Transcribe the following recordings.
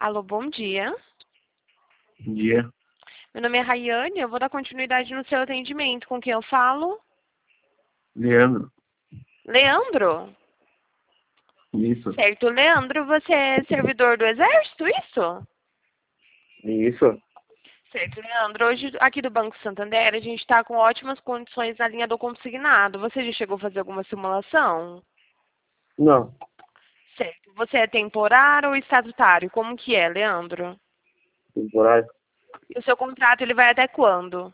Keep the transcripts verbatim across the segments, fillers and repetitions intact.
Alô, bom dia. Bom dia. Meu nome é Rayane, eu vou dar continuidade no seu atendimento. Com quem eu falo? Leandro. Leandro? Isso. Certo. Leandro, você é servidor do Exército, isso? Isso. Certo, Leandro. Hoje, aqui do Banco Santander, a gente está com ótimas condições na linha do consignado. Você já chegou a fazer alguma simulação? Não. Certo. Você é temporário ou estatutário? Como que é, Leandro? Temporário. E o seu contrato, ele vai até quando?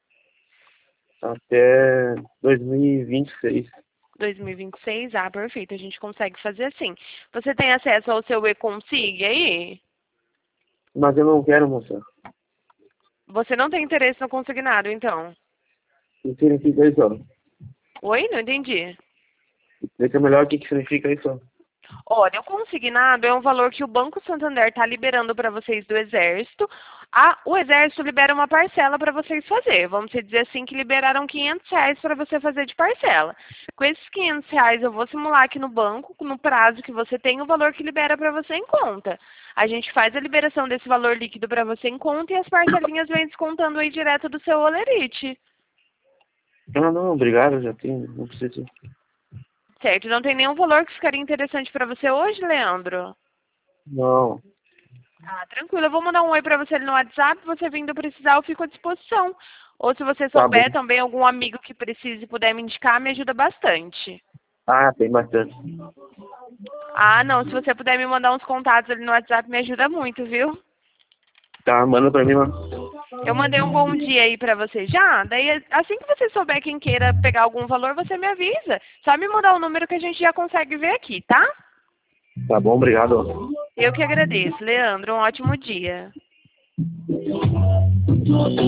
Até dois mil e vinte e seis. dois mil e vinte e seis? Ah, perfeito. A gente consegue fazer assim. Você tem acesso ao seu e-consig aí? Mas eu não quero, moça. Você não tem interesse no consignado, então? O que significa isso? Oi? Não entendi. Explica melhor o que, que significa isso. Olha, o consignado é um valor que o Banco Santander está liberando para vocês do Exército. A, o Exército libera uma parcela para vocês fazer. Vamos dizer assim que liberaram quinhentos reais para você fazer de parcela. Com esses quinhentos reais eu vou simular aqui no banco, no prazo que você tem, o valor que libera para você em conta. A gente faz a liberação desse valor líquido para você em conta e as parcelinhas vêm descontando aí direto do seu Olerite. Ah, não, obrigado, já tenho. Não preciso. Certo? Não tem nenhum valor que ficaria interessante para você hoje, Leandro? Não. Ah, tranquilo. Eu vou mandar um oi pra você ali no WhatsApp. Você vindo precisar, eu fico à disposição. Ou se você Tá bom. souber também algum amigo que precise e puder me indicar, me ajuda bastante. Ah, tem bastante. Ah, não. Se você puder me mandar uns contatos ali no WhatsApp, me ajuda muito, viu? Tá, manda pra mim, mano. Eu mandei um bom dia aí pra você já. Daí, assim que você souber quem queira pegar algum valor, você me avisa. Só me mandar o número que a gente já consegue ver aqui, tá? Tá bom, obrigado. Eu que agradeço. Leandro, um ótimo dia.